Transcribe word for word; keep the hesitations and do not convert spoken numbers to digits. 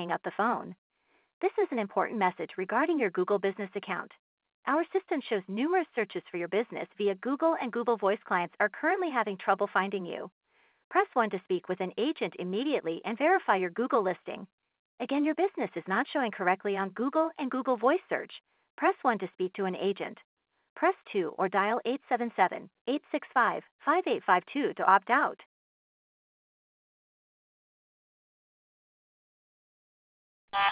hanging up the phone. This is an important message regarding your Google Business account. Our system shows numerous searches for your business via Google, and Google Voice clients are currently having trouble finding you. Press one to speak with an agent immediately and verify your Google listing. Again, your business is not showing correctly on Google and Google Voice search. Press one to speak to an agent. Press two or dial eight seven seven, eight six five, five eight five two to opt out.